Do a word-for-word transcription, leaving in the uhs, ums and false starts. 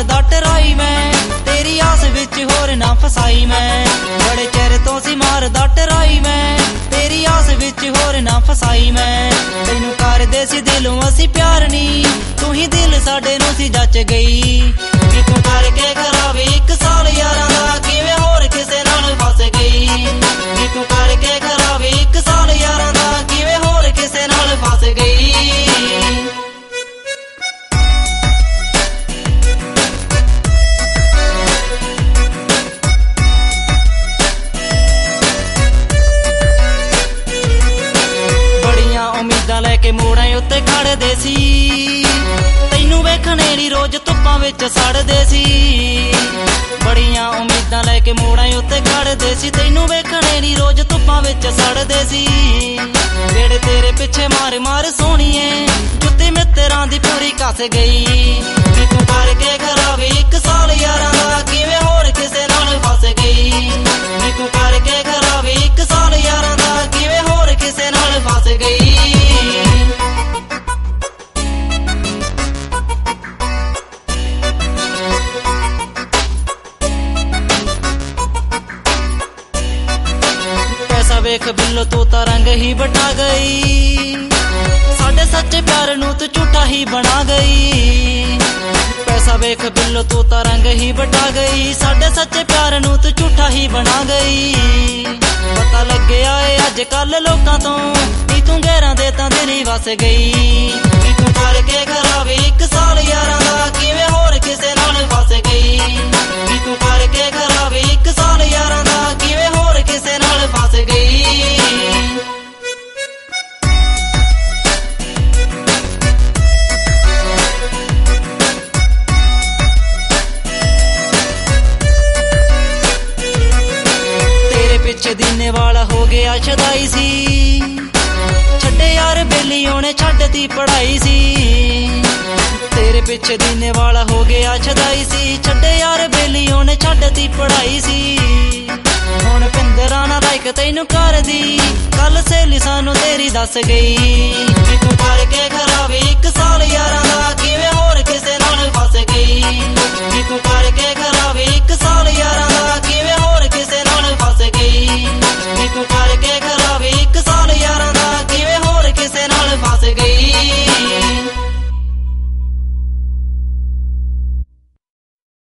मारदा टराई मैं तेरी आस विच होर ना फसाई मैं बड़े चेर तो सी मारदा टराई मैं तेरी आस विच होर ना फसाई मैं तैनू करदे सी दिलों असी प्यार नी तू ही दिल साडे नू सी जच गई कि तू करके खराबी एक साल यारां दा किवें होर किसे नाल फस गई कि तू करके खराबी एक साल यारां दा किवें होर किसे नाल फस गई। लैके मोड़ां उत्ते खड़दे सी तैनू वेखणे ली रोज धुप्पां विच सड़दे सी बड़ियां उम्मीदां लैके मोड़ां उत्ते खड़दे सी तैनू वेखणे ली रोज धुप्पां विच सड़दे सी जेड़े तेरे पिछे मार मार सोहणीए जुत्ती मित्तरां दी पूरी कस गई कि तू करके खराबी एक साल यारां दा किवें होर किसे नाल फस गई कि तू करके खराबी एक साल यारां दा किवें होर किसे नाल फस गई। वेख बिल्लो तू तां रंग ही बटा गई साडे सच्चे प्यार नू तू झूठा ही बना गई पैसा वेख बिल्लो तू तां रंग ही बटा गई साडे सच्चे प्यार नू तू झूठा ही बना गई पता लग्या ए अज कल लोकां तो नी तू गैरां दे तां दिल ही वस गई कि तू करके खराबी एक साल यारां दा किवें होर किसे नाल फस गई कि तू करके खराबी एक साल यारां दा किवें होर किसे नाल फस गई। पिछे दीने वाला हो गया छदाई सी छड्डे यार बेली ओने छड्डती पढ़ाई सी तेरे पिछे दीने वाला हो गया छदाई सी छड्डे यार बेली ओने छड्डती पढ़ाई सी हुण पिंदरां ना लाइक तैनू कर दी कल सहेली सानू तेरी दस गई कि तू करके खराबी